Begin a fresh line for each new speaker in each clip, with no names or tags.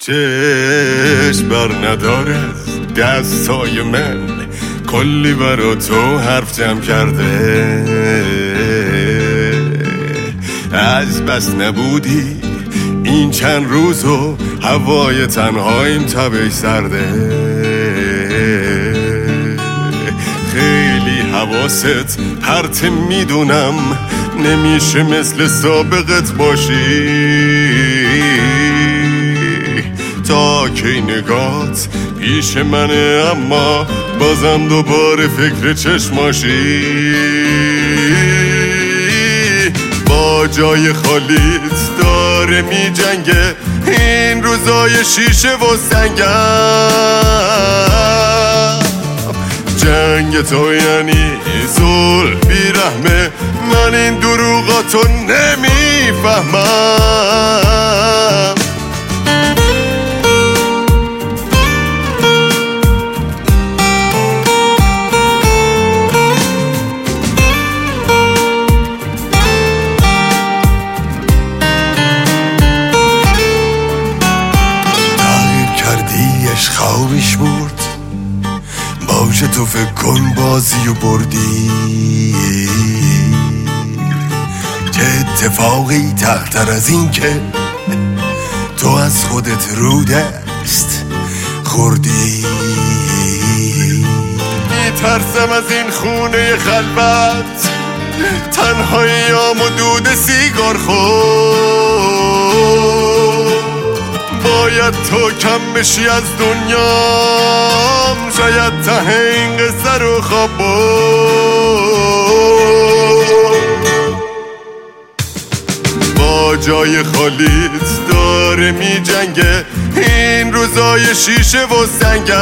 چشم بر نداره دستای من، کلی برا تو حرف جمع کرده. از بس نبودی این چند روزو هوای تنهاییم تبش سرده. خیلی حواست پرت میدونم، نمیشه مثل سابقت باشی. تا کی نگات پیش منه اما بازم دوباره فکر چشماشی. با جای خالیت داره می جنگه این روزای شیشه و سنگم. جنگ تو یعنی زول بیرحمه، من این دروغاتو نمیفهمم. خوابش برد باشه، تو فکر کن بازی و بردی. چه اتفاقی تختر از این که تو از خودت رو دست خوردی. میترسم از این خونه خلوت، تنهاییام و دود سیگار خود. باید تو کم بشی از دنیام، شاید ته این قصه رو خواب با جای خالیت داره می جنگه این روزای شیشه و سنگم.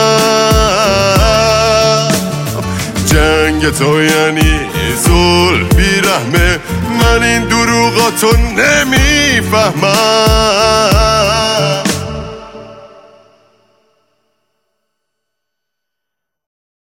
جنگ تو یعنی زول بیرحمه، من این دروغاتو نمیفهمم.